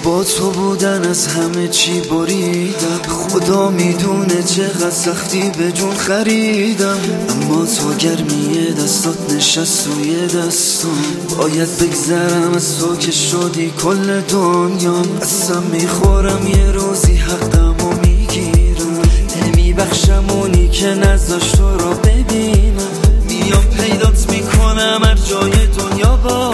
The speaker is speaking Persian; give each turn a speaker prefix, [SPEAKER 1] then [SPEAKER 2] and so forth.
[SPEAKER 1] با تو بودن از همه چی بریدم، خدا میدونه چقدر سختی به جون خریدم. اما تو گرمی دستات نشست روی دستم، باید بگذرم از تو که شدی کل دنیام. قسم میخورم یه روزی حقمو میگیرم، نمیبخشم اونی که نذاشت تو را ببینم. میام پیدات میکنم هر جای دنیا با